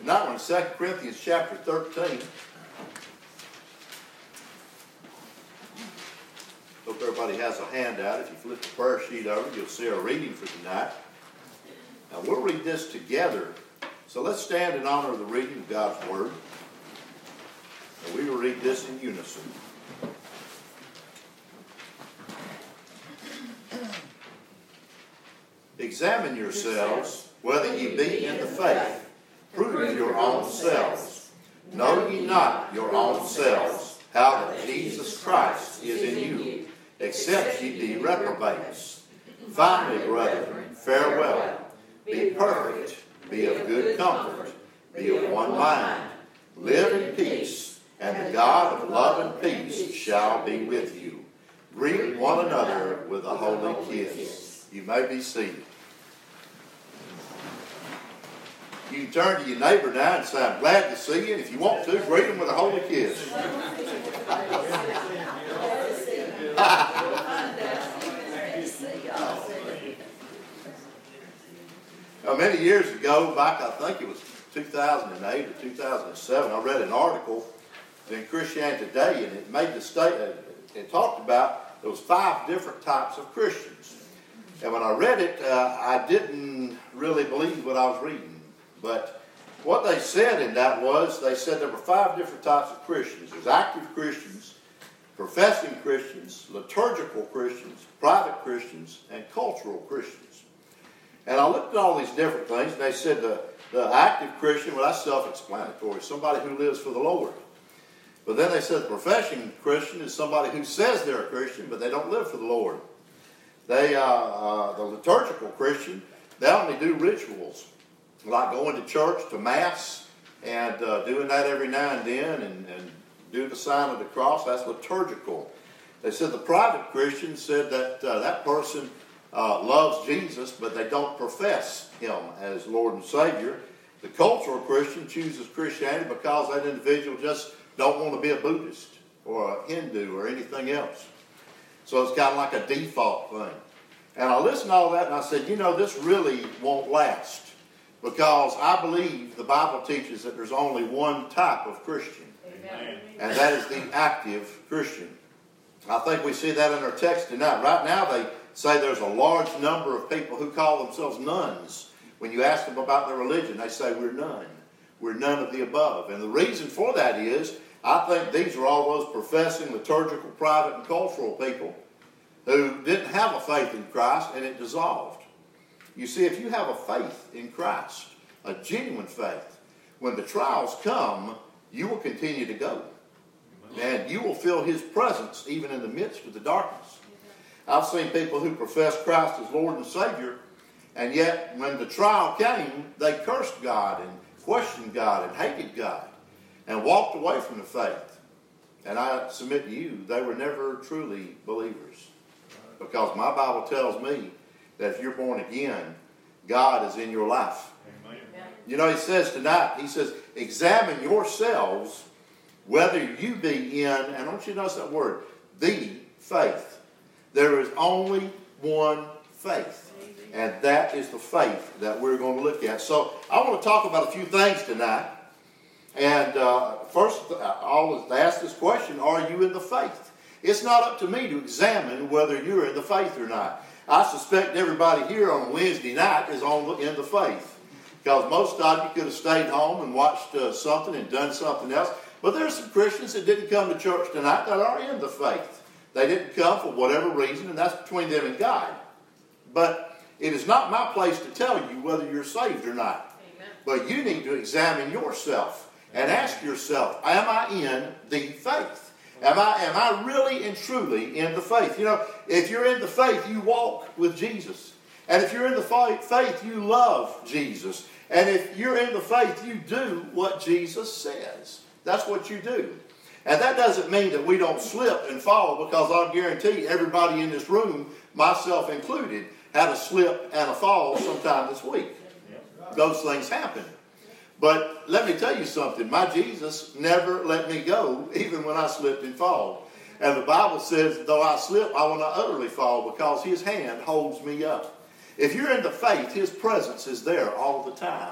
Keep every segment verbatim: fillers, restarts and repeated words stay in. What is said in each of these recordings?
Tonight we're in Second Corinthians chapter thirteen. Hope everybody has a handout. If you flip the prayer sheet over, you'll see our reading for tonight. Now we'll read this together. So let's stand in honor of the reading of God's Word. And we will read this in unison. Examine yourselves whether ye be in the faith. Prove your own selves. Know ye not your own selves how that Jesus Christ is in you, except ye be reprobates. Finally, brethren, farewell. Be perfect, be of good comfort, be of one mind. Live in peace, and the God of love and peace shall be with you. Greet one another with a holy kiss. You may be seated. You can turn to your neighbor now and say, I'm glad to see you. And if you want to, greet him with a holy kiss. Now, many years ago, back I think it was two thousand eight or two thousand seven, I read an article in Christianity Today, and it made the statement, it talked about there was five different types of Christians. And when I read it, uh, I didn't really believe what I was reading. But what they said in that was, they said there were five different types of Christians. There's active Christians, professing Christians, liturgical Christians, private Christians, and cultural Christians. And I looked at all these different things, and they said the, the active Christian, well, that's self-explanatory, somebody who lives for the Lord. But then they said the professing Christian is somebody who says they're a Christian, but they don't live for the Lord. They, uh, uh, the liturgical Christian, they only do rituals, like going to church, to Mass, and uh, doing that every now and then, and, and do the sign of the cross. That's liturgical. They said the private Christian said that uh, that person uh, loves Jesus, but they don't profess Him as Lord and Savior. The cultural Christian chooses Christianity because that individual just don't want to be a Buddhist or a Hindu or anything else. So it's kind of like a default thing. And I listened to all that, and I said, you know, this really won't last. Because I believe the Bible teaches that there's only one type of Christian. Amen. And that is the active Christian. I think we see that in our text tonight. Right now they say there's a large number of people who call themselves nuns. When you ask them about their religion, they say we're none. We're none of the above. And the reason for that is, I think these are all those professing liturgical, private, and cultural people who didn't have a faith in Christ and it dissolved. You see, if you have a faith in Christ, a genuine faith, when the trials come, you will continue to go. And you will feel His presence even in the midst of the darkness. I've seen people who profess Christ as Lord and Savior, and yet when the trial came, they cursed God and questioned God and hated God and walked away from the faith. And I submit to you, they were never truly believers. Because my Bible tells me that if you're born again, God is in your life. Amen. You know, He says tonight, He says, examine yourselves whether you be in, and I want you to notice that word, the faith. There is only one faith. And that is the faith that we're going to look at. So I want to talk about a few things tonight. And uh, first, I'll ask this question, are you in the faith? It's not up to me to examine whether you're in the faith or not. I suspect everybody here on Wednesday night is on the, in the faith. Because most of you could have stayed home and watched uh, something and done something else. But there are some Christians that didn't come to church tonight that are in the faith. They didn't come for whatever reason, and that's between them and God. But it is not my place to tell you whether you're saved or not. Amen. But you need to examine yourself and ask yourself, am I in the faith? Am I, am I really and truly in the faith? You know, if you're in the faith, you walk with Jesus. And if you're in the faith, you love Jesus. And if you're in the faith, you do what Jesus says. That's what you do. And that doesn't mean that we don't slip and fall, because I guarantee everybody in this room, myself included, had a slip and a fall sometime this week. Those things happen. But let me tell you something. My Jesus never let me go, even when I slipped and fall. And the Bible says, though I slip, I will not utterly fall, because His hand holds me up. If you're in the faith, His presence is there all the time.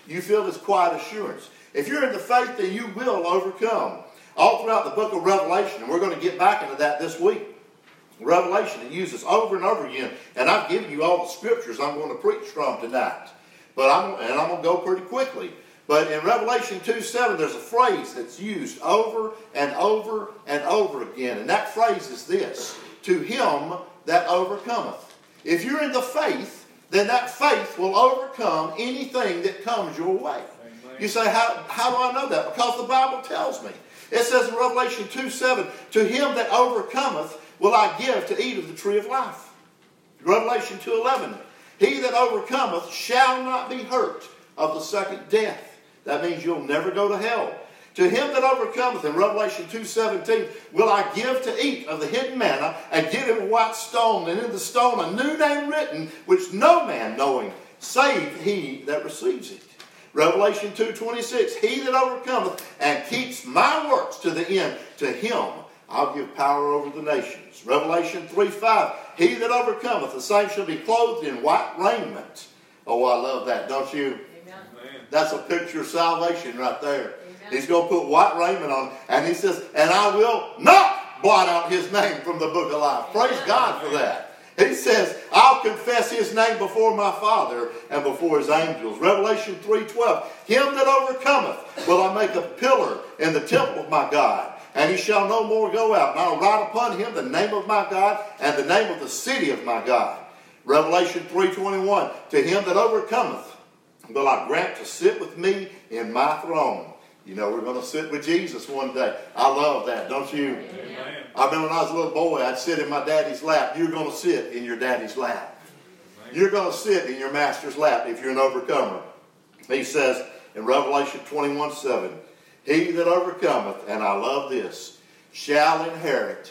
you feel this quiet assurance. If you're in the faith, then you will overcome. All throughout the book of Revelation, and we're going to get back into that this week. Revelation, it uses over and over again. And I've given you all the scriptures I'm going to preach from tonight. But I'm, and I'm going to go pretty quickly. But in Revelation two seven, there's a phrase that's used over and over and over again. And that phrase is this: to him that overcometh. If you're in the faith, then that faith will overcome anything that comes your way. Amen. You say, how, how do I know that? Because the Bible tells me. It says in Revelation two seven, to him that overcometh will I give to eat of the tree of life. Revelation two eleven, he that overcometh shall not be hurt of the second death. That means you'll never go to hell. To him that overcometh, in Revelation two seventeen, will I give to eat of the hidden manna, and give him a white stone, and in the stone a new name written, which no man knowing, save he that receives it. Revelation two twenty-six, he that overcometh and keeps my works to the end, to him I'll give power over the nations. Revelation three five, he that overcometh, the same shall be clothed in white raiment. Oh, I love that, don't you? That's a picture of salvation right there. Amen. He's going to put white raiment on. And he says, and I will not blot out his name from the book of life. Amen. Praise God for that. He says, I'll confess his name before my Father and before his angels. Revelation three twelve, him that overcometh will I make a pillar in the temple of my God. And he shall no more go out. And I'll write upon him the name of my God and the name of the city of my God. Revelation three twenty-one, to him that overcometh will I grant to sit with me in my throne. You know, we're going to sit with Jesus one day. I love that, don't you? Amen. I remember when I was a little boy, I'd sit in my daddy's lap. You're going to sit in your daddy's lap. Amen. You're going to sit in your master's lap if you're an overcomer. He says in Revelation twenty-one seven, he that overcometh, and I love this, shall inherit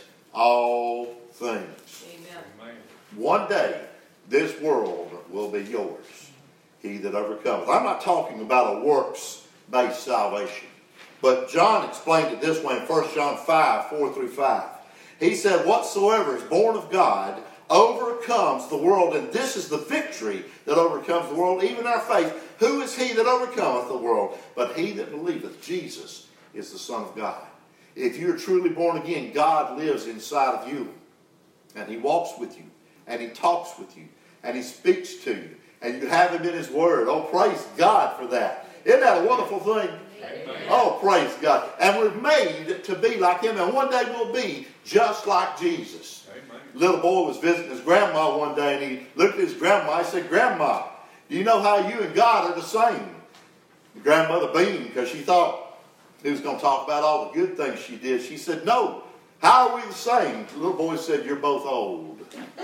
all things. Amen. One day, this world will be yours. He that overcometh. I'm not talking about a works-based salvation. But John explained it this way in First John five, four through five. He said, whatsoever is born of God overcomes the world. And this is the victory that overcomes the world, even our faith. Who is he that overcometh the world? But he that believeth Jesus is the Son of God. If you're truly born again, God lives inside of you. And he walks with you. And he talks with you. And he speaks to you. And you have him in his word. Oh, praise God for that. Isn't that a wonderful thing? Amen. Oh, praise God. And we're made to be like him. And one day we'll be just like Jesus. Amen. Little boy was visiting his grandma one day. And he looked at his grandma. He said, Grandma, do you know how you and God are the same? The grandmother beamed because she thought he was going to talk about all the good things she did. She said, no. How are we the same? The little boy said, you're both old.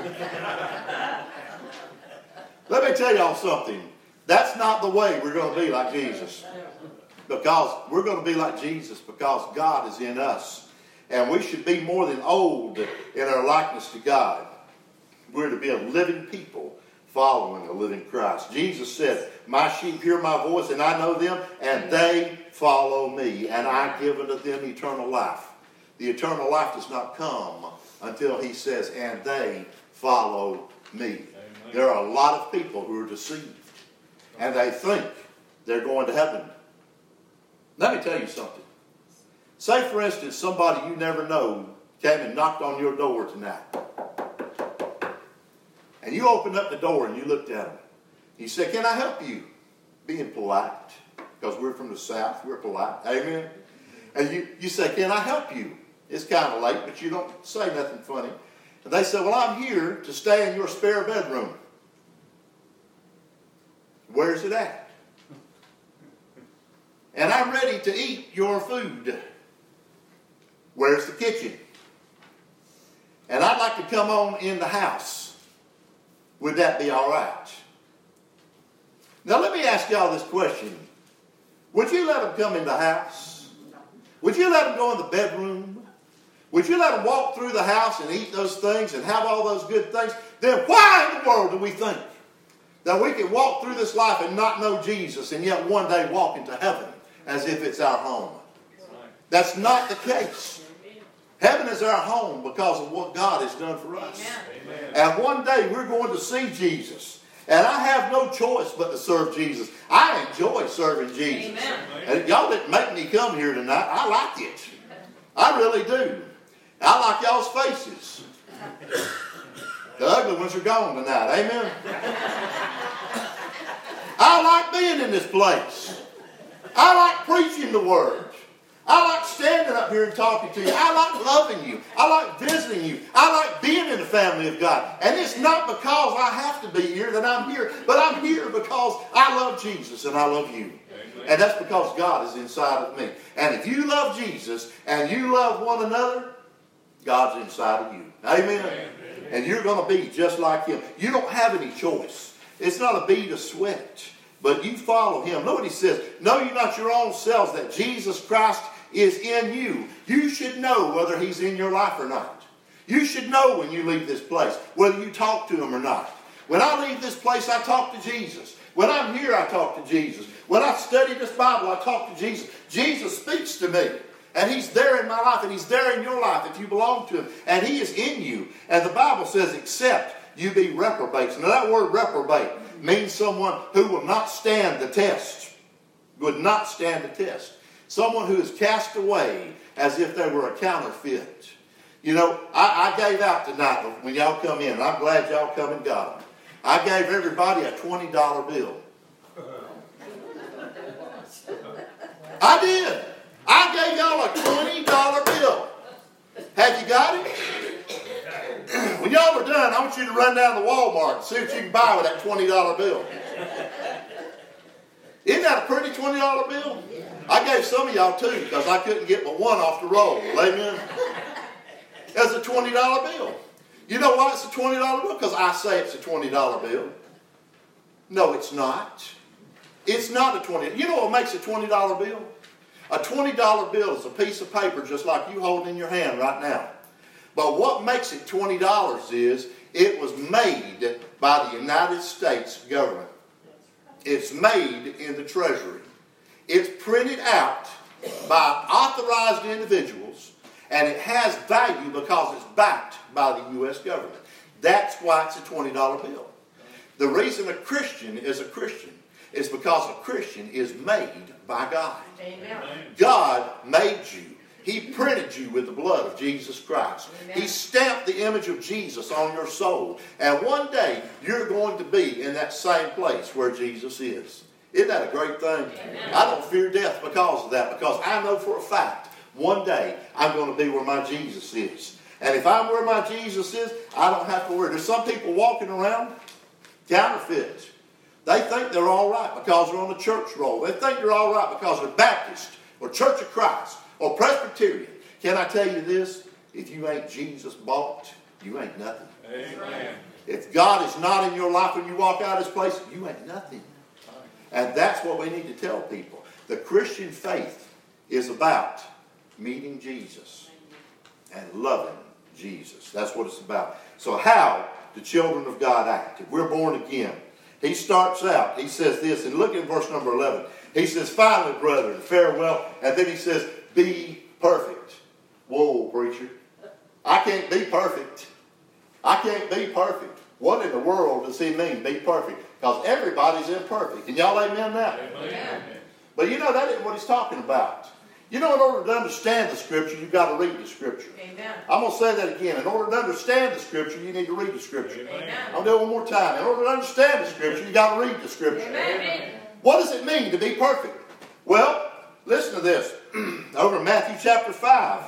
Let me tell y'all something. That's not the way we're going to be like Jesus. Because we're going to be like Jesus because God is in us. And we should be more than old in our likeness to God. We're to be a living people following a living Christ. Jesus said, my sheep hear my voice and I know them and they follow me. And I give unto them eternal life. The eternal life does not come until he says, and they follow me. There are a lot of people who are deceived. And they think they're going to heaven. Let me tell you something. Say, for instance, somebody you never know came and knocked on your door tonight. And you opened up the door and you looked at them. You said, can I help you? Being polite. Because we're from the South. We're polite. Amen? And you, you say, can I help you? It's kind of late, but you don't say nothing funny. And they said, well, I'm here to stay in your spare bedroom. Where's it at? And I'm ready to eat your food. Where's the kitchen? And I'd like to come on in the house. Would that be all right? Now let me ask y'all this question. Would you let them come in the house? Would you let them go in the bedroom? Would you let them walk through the house and eat those things and have all those good things? Then why in the world do we think that we can walk through this life and not know Jesus and yet one day walk into heaven as if it's our home? That's not the case. Heaven is our home because of what God has done for us. Amen. And one day we're going to see Jesus. And I have no choice but to serve Jesus. I enjoy serving Jesus. Amen. And y'all didn't make me come here tonight. I like it. I really do. I like y'all's faces. The ugly ones are gone tonight. Amen. I like being in this place. I like preaching the word. I like standing up here and talking to you. I like loving you. I like visiting you. I like being in the family of God. And it's not because I have to be here that I'm here, but I'm here because I love Jesus and I love you. Amen. And that's because God is inside of me. And if you love Jesus and you love one another, God's inside of you. Amen. Amen. And you're going to be just like Him. You don't have any choice. It's not a bead of sweat, but you follow Him. Look what He says. Know you not your own selves that Jesus Christ is in you. You should know whether He's in your life or not. You should know when you leave this place, whether you talk to Him or not. When I leave this place, I talk to Jesus. When I'm here, I talk to Jesus. When I study this Bible, I talk to Jesus. Jesus speaks to me. And He's there in my life, and He's there in your life if you belong to Him. And He is in you. And the Bible says, except you be reprobates. Now that word reprobate means someone who will not stand the test. Would not stand the test. Someone who is cast away as if they were a counterfeit. You know, I, I gave out tonight when y'all come in, and I'm glad y'all come and got them. I gave everybody a twenty dollar bill. I did. I gave y'all a twenty dollar bill. Have you got it? When y'all are done, I want you to run down to Walmart and see what you can buy with that twenty dollar bill. Isn't that a pretty twenty dollar bill? I gave some of y'all two because I couldn't get but one off the roll. Amen? It's a twenty dollar bill. You know why it's a twenty dollar bill? Because I say it's a twenty dollar bill. No, it's not. It's not a twenty dollar bill. You know what makes a twenty dollar bill? A twenty dollar bill is a piece of paper just like you hold in your hand right now. But what makes it twenty dollars is it was made by the United States government. It's made in the Treasury. It's printed out by authorized individuals, and it has value because it's backed by the U S government. That's why it's a twenty dollar bill. The reason a Christian is a Christian is because a Christian is made by God. Amen. God made you. He printed you with the blood of Jesus Christ. Amen. He stamped the image of Jesus on your soul. And one day, you're going to be in that same place where Jesus is. Isn't that a great thing? Amen. I don't fear death because of that, because I know for a fact, one day, I'm going to be where my Jesus is. And if I'm where my Jesus is, I don't have to worry. There's some people walking around, counterfeits. They think they're all right because they're on the church roll. They think they're all right because they're Baptist or Church of Christ or Presbyterian. Can I tell you this? If you ain't Jesus bought, you ain't nothing. Amen. If God is not in your life when you walk out of this place, you ain't nothing. And that's what we need to tell people. The Christian faith is about meeting Jesus and loving Jesus. That's what it's about. So how do children of God act? If we're born again, he starts out, he says this, and look at verse number eleven. He says, finally, brethren, farewell. And then he says, be perfect. Whoa, preacher. I can't be perfect. I can't be perfect. What in the world does he mean, be perfect? Because everybody's imperfect. Can y'all amen that? Amen. But you know, that isn't what he's talking about. You know, in order to understand the Scripture, you've got to read the Scripture. Amen. I'm going to say that again. In order to understand the Scripture, you need to read the Scripture. Amen. I'll do it one more time. In order to understand the Scripture, you've got to read the Scripture. Amen. What does it mean to be perfect? Well, listen to this. Over in Matthew chapter five,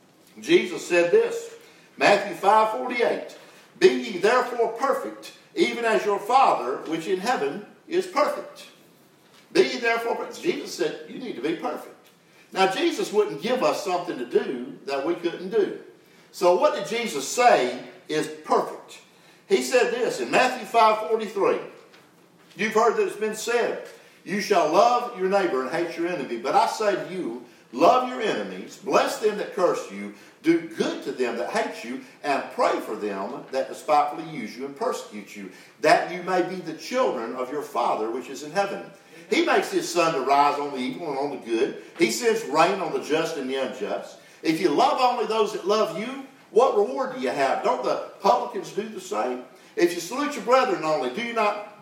Jesus said this. Matthew five forty-eight. Be ye therefore perfect, even as your Father which in heaven is perfect. Be ye therefore perfect. Jesus said you need to be perfect. Now, Jesus wouldn't give us something to do that we couldn't do. So what did Jesus say is perfect? He said this in Matthew five forty-three. You've heard that it's been said, you shall love your neighbor and hate your enemy. But I say to you, love your enemies, bless them that curse you, do good to them that hate you, and pray for them that despitefully use you and persecute you, that you may be the children of your Father which is in heaven. He makes his sun to rise on the evil and on the good. He sends rain on the just and the unjust. If you love only those that love you, what reward do you have? Don't the publicans do the same? If you salute your brethren only, do you not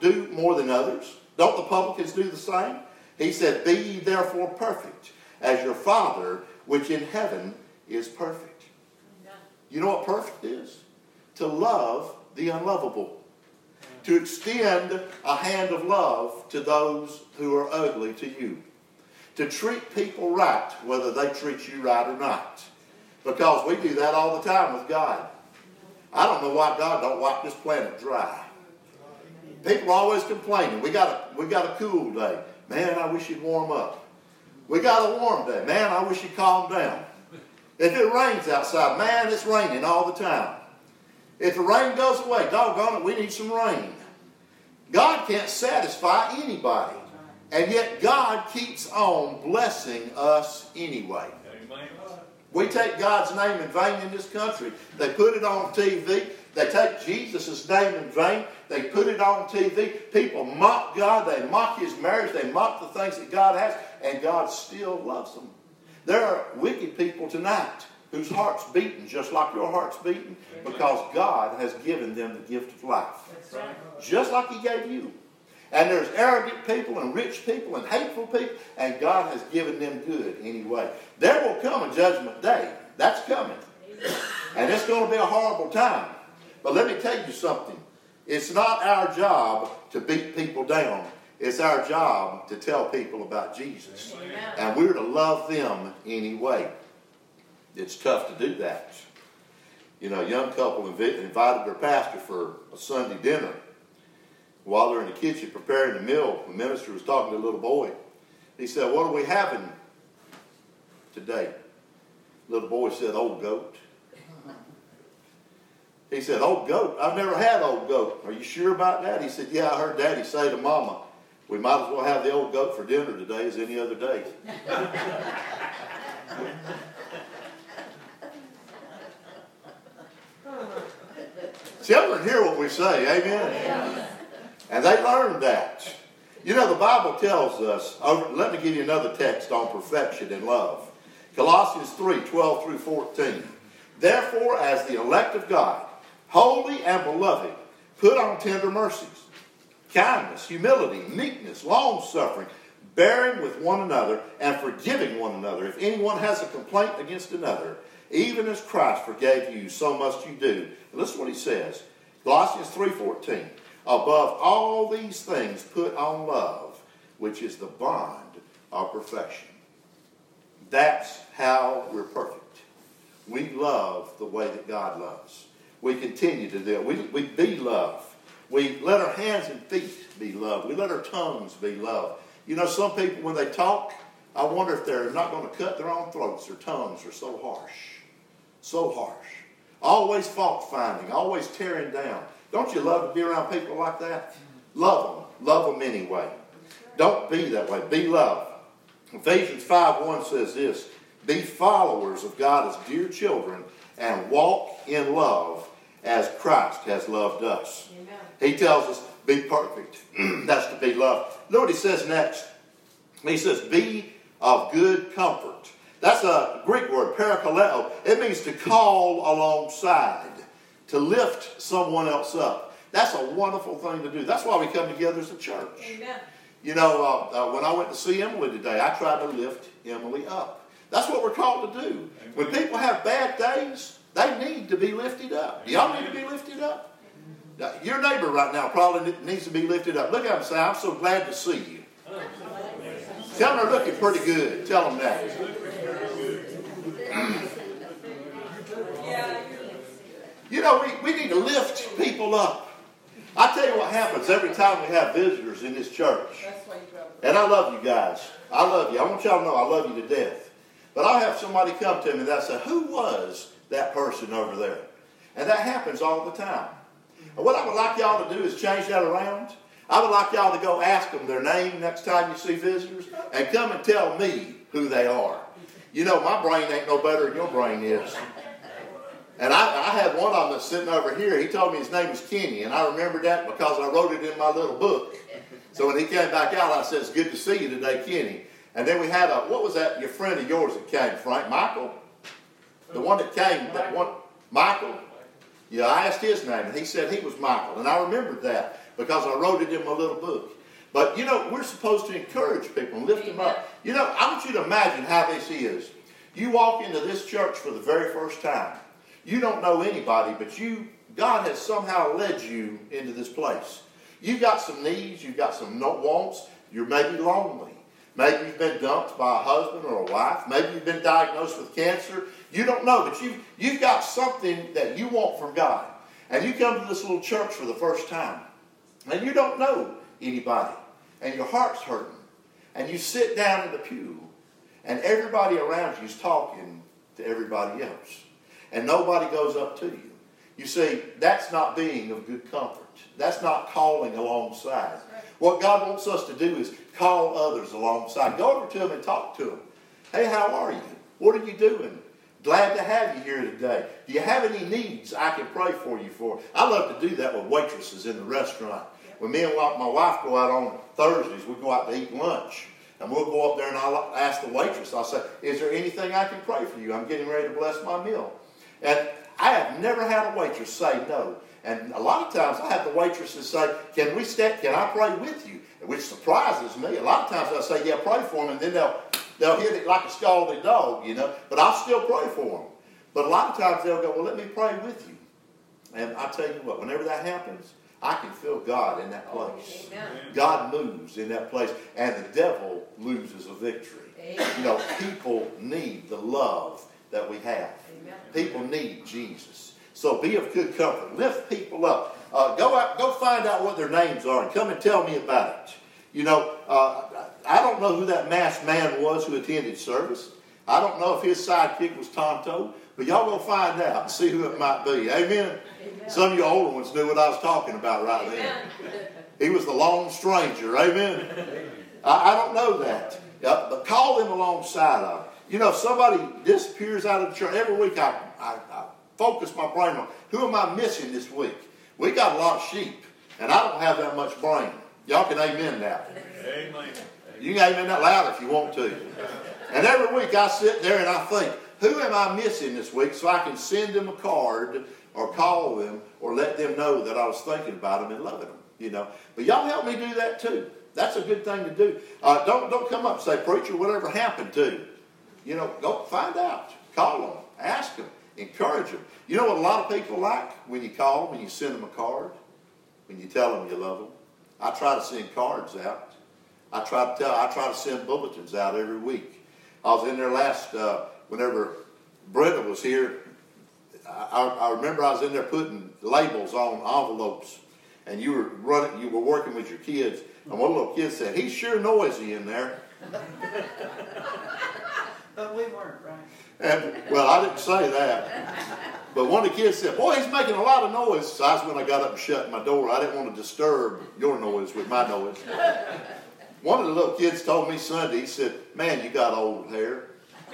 do more than others? Don't the publicans do the same? He said, be ye therefore perfect, as your Father which in heaven is perfect. You know what perfect is? To love the unlovable. To extend a hand of love to those who are ugly to you. To treat people right, whether they treat you right or not. Because we do that all the time with God. I don't know why God don't wipe this planet dry. People are always complaining. We got a, we got a cool day. Man, I wish you'd warm up. We got a warm day. Man, I wish you'd calm down. If it rains outside, man, it's raining all the time. If the rain goes away, doggone it, we need some rain. God can't satisfy anybody. And yet God keeps on blessing us anyway. We take God's name in vain in this country. They put it on T V. They take Jesus' name in vain. They put it on T V. People mock God. They mock His marriage. They mock the things that God has. And God still loves them. There are wicked people tonight whose heart's beating just like your heart's beating because God has given them the gift of life. Just like He gave you. And there's arrogant people and rich people and hateful people, and God has given them good anyway. There will come a judgment day. That's coming. And it's going to be a horrible time. But let me tell you something. It's not our job to beat people down. It's our job to tell people about Jesus. Amen. And we're to love them anyway. It's tough to do that. You know, a young couple inv- invited their pastor for a Sunday dinner. While they're in the kitchen preparing the meal, the minister was talking to a little boy. He said, what are we having today? The little boy said, old goat. He said, old goat? I've never had old goat. Are you sure about that? He said, yeah, I heard Daddy say to Mama, we might as well have the old goat for dinner today as any other day. Children hear what we say, amen? Yeah. And they learned that. You know, the Bible tells us, over, let me give you another text on perfection and love. Colossians three, twelve through fourteen. Therefore, as the elect of God, holy and beloved, put on tender mercies, kindness, humility, meekness, long-suffering, bearing with one another and forgiving one another. If anyone has a complaint against another, even as Christ forgave you, so must you do. And listen to what he says. Colossians three fourteen. Above all these things put on love, which is the bond of perfection. That's how we're perfect. We love the way that God loves. We continue to do it. We, we be love. We let our hands and feet be love. We let our tongues be love. You know, some people, when they talk, I wonder if they're not going to cut their own throats. Their tongues are so harsh. So harsh. Always fault finding. Always tearing down. Don't you love to be around people like that? Love them. Love them anyway. Don't be that way. Be love. Ephesians five one says this. Be followers of God as dear children and walk in love as Christ has loved us. Amen. He tells us, be perfect. That's to be loved. Look what he says next. He says, be of good comfort. That's a Greek word, parakaleo. It means to call alongside. To lift someone else up. That's a wonderful thing to do. That's why we come together as a church. Amen. You know, uh, uh, when I went to see Emily today, I tried to lift Emily up. That's what we're called to do. Amen. When people have bad days, they need to be lifted up. Do y'all need to be lifted up? Now, your neighbor right now probably needs to be lifted up. Look at him and say, I'm so glad to see you. Tell them they're looking pretty good. Tell them that. You know, we, we need to lift people up. I tell you what happens every time we have visitors in this church. And I love you guys. I love you. I want y'all to know I love you to death. But I'll have somebody come to me and they'll say, who was that person over there? And that happens all the time. And what I would like y'all to do is change that around. I would like y'all to go ask them their name next time you see visitors and come and tell me who they are. You know, my brain ain't no better than your brain is. And I, I had one of them that's sitting over here. He told me his name was Kenny, and I remembered that because I wrote it in my little book. So when he came back out, I said, it's good to see you today, Kenny. And then we had a, what was that, your friend of yours that came, Frank? Michael? The one that came, that one, Michael? Yeah, I asked his name, and he said he was Michael. And I remembered that. because I wrote it in my little book. But, you know, we're supposed to encourage people and lift Amen. Them up. You know, I want you to imagine how this is. You walk into this church for the very first time. You don't know anybody, but you, God has somehow led you into this place. You've got some needs. You've got some wants. You're maybe lonely. Maybe you've been dumped by a husband or a wife. Maybe you've been diagnosed with cancer. You don't know, but you've, you've got something that you want from God. And you come to this little church for the first time. And you don't know anybody. And your heart's hurting. And you sit down in the pew. And everybody around you is talking to everybody else. And nobody goes up to you. You see, that's not being of good comfort. That's not calling alongside. What God wants us to do is call others alongside. Go over to them and talk to them. Hey, how are you? What are you doing? Glad to have you here today. Do you have any needs I can pray for you for? I love to do that with waitresses in the restaurant. When me and my wife go out on Thursdays, we go out to eat lunch. And we'll go up there and I'll ask the waitress, I'll say, is there anything I can pray for you? I'm getting ready to bless my meal. And I have never had a waitress say no. And a lot of times I have the waitresses say, can we stand, can I pray with you? Which surprises me. A lot of times I say, yeah, pray for them. And then they'll, they'll hit it like a scalded dog, you know. But I'll still pray for them. But a lot of times they'll go, well, let me pray with you. And I tell you what, whenever that happens, I can feel God in that place. Amen. God moves in that place. And the devil loses a victory. Amen. You know, people need the love that we have. Amen. People need Jesus. So be of good comfort. Lift people up. Uh, go out, go find out what their names are and come and tell me about it. You know, uh, I don't know who that masked man was who attended service. I don't know if his sidekick was Tonto. But y'all go find out and see who it might be. Amen? Amen. Some of you older ones knew what I was talking about right Amen. Then. He was the lone stranger. Amen? I, I don't know that. Uh, but call them alongside of them. You know, if somebody disappears out of the church, every week I, I, I focus my brain on who am I missing this week? We got a lot of sheep, and I don't have that much brain. Y'all can amen that. Amen. You can amen that loud if you want to. And every week I sit there and I think, who am I missing this week so I can send them a card or call them or let them know that I was thinking about them and loving them, you know. But y'all help me do that too. That's a good thing to do. Uh, don't, don't come up and say, preacher, whatever happened to you? You know, go find out. Call them. Ask them. Encourage them. You know what a lot of people like? When you call them and you send them a card, when you tell them you love them. I try to send cards out. I try to tell. I try to send bulletins out every week. I was in there last... Uh, Whenever Brenda was here, I, I remember I was in there putting labels on envelopes, and you were running, you were working with your kids, and one little kid said, "He's sure noisy in there." But we weren't, right? And well, I didn't say that, but one of the kids said, "Boy, he's making a lot of noise." So that's when I got up and shut my door. I didn't want to disturb your noise with my noise. One of the little kids told me Sunday, he said, "Man, you got old hair."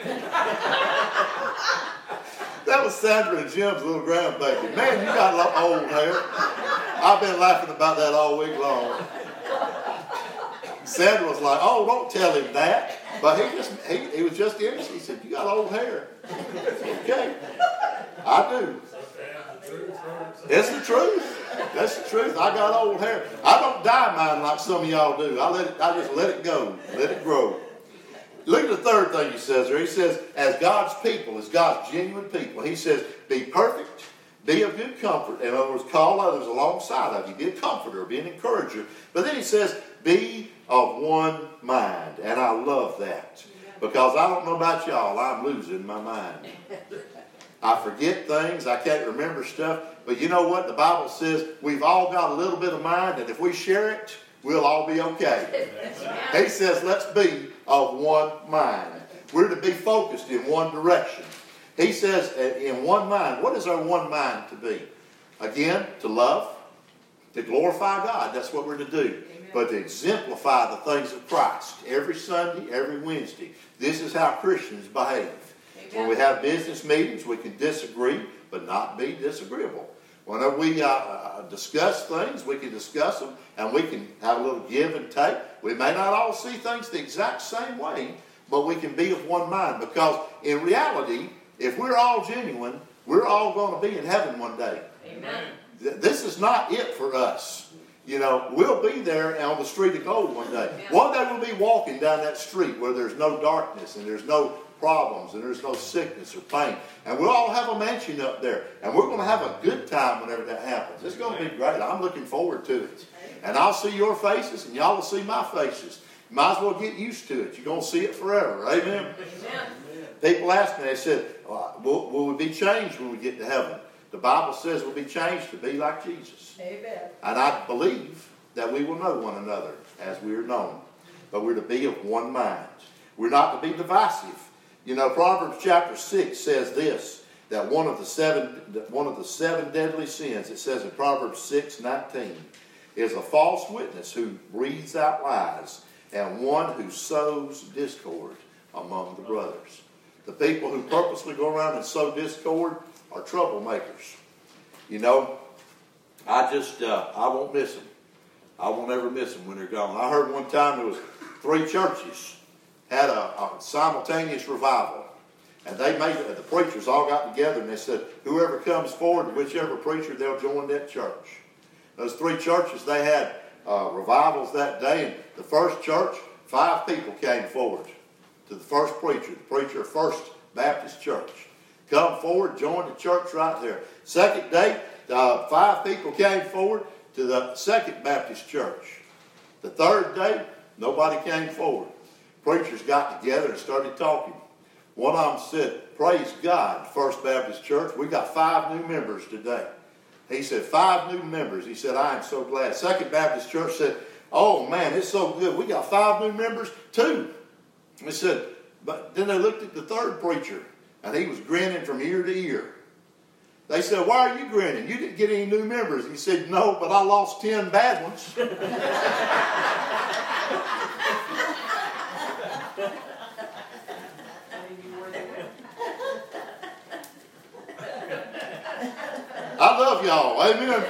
That was Sandra and Jim's little grandbaby. Man, you got a lot of old hair. I've been laughing about that all week long. Sandra was like, "Oh, don't tell him that." But he just he, he was just innocent. He said, "You got old hair." Okay. I do. It's the truth. That's the truth. I got old hair. I don't dye mine like some of y'all do. I let it I just let it go. Let it grow. Look at the third thing he says there. He says, as God's people, as God's genuine people, he says, be perfect, be of good comfort. In other words, call others alongside of you. Be a comforter, be an encourager. But then he says, be of one mind. And I love that. Because I don't know about y'all, I'm losing my mind. I forget things. I can't remember stuff. But you know what? The Bible says we've all got a little bit of mind, and if we share it, we'll all be okay. He says, let's be of one mind. We're to be focused in one direction. He says, in one mind. What is our one mind to be? Again, to love, to glorify God. That's what we're to do. Amen. But to exemplify the things of Christ. Every Sunday, every Wednesday. This is how Christians behave. Amen. When we have business meetings, we can disagree, but not be disagreeable. Whenever we uh, uh, discuss things, we can discuss them, and we can have a little give and take. We may not all see things the exact same way, but we can be of one mind. Because in reality, if we're all genuine, we're all going to be in heaven one day. Amen. This is not it for us. You know, we'll be there on the street of gold one day. Yeah. One day we'll be walking down that street where there's no darkness and there's no problems and there's no sickness or pain. And we'll all have a mansion up there. And we're going to have a good time whenever that happens. It's going to be great. I'm looking forward to it. And I'll see your faces and y'all will see my faces. You might as well get used to it. You're going to see it forever. Amen? Amen. People asked me, they said, well, will, will we be changed when we get to heaven? The Bible says we'll be changed to be like Jesus. Amen. And I believe that we will know one another as we are known. But we're to be of one mind. We're not to be divisive. You know, Proverbs chapter six says this, that one of the seven, one of the seven deadly sins, it says in Proverbs six nineteen, is a false witness who breathes out lies and one who sows discord among the brothers. The people who purposely go around and sow discord are troublemakers. You know, I just, uh, I won't miss them. I won't ever miss them when they're gone. I heard one time there was three churches had a, a simultaneous revival. And they made it, the preachers all got together and they said, whoever comes forward, whichever preacher, they'll join that church. Those three churches, they had uh, revivals that day. And the first church, five people came forward to the first preacher, the preacher of First Baptist Church. Come forward, join the church right there. Second day, uh, five people came forward to the Second Baptist Church. The third day, nobody came forward. Preachers got together and started talking. One of them said, praise God, First Baptist Church, we got five new members today. He said, five new members. He said, I am so glad. Second Baptist Church said, oh man, it's so good. We got five new members too. He said, but then they looked at the third preacher and he was grinning from ear to ear. They said, why are you grinning? You didn't get any new members. He said, no, but I lost ten bad ones. I love y'all, amen.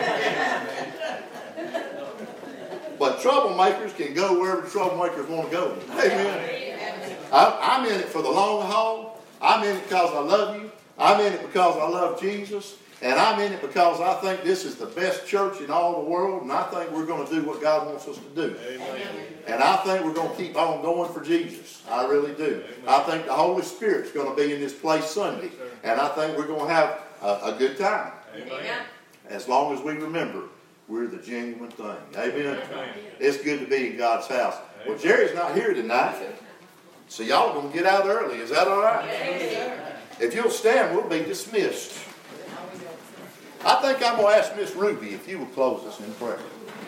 But troublemakers can go wherever troublemakers want to go, amen. I, I'm in it for the long haul. I'm in it because I love you. I'm in it because I love Jesus. And I'm in it because I think this is the best church in all the world. And I think we're going to do what God wants us to do. Amen. And I think we're going to keep on going for Jesus. I really do. Amen. I think the Holy Spirit's going to be in this place Sunday. And I think we're going to have a, a good time. Amen. As long as we remember we're the genuine thing. Amen. Amen. It's good to be in God's house. Amen. Well, Jerry's not here tonight. So y'all are going to get out early. Is that all right? Yes. If you'll stand, we'll be dismissed. I think I'm going to ask Miss Ruby if you will close us in prayer.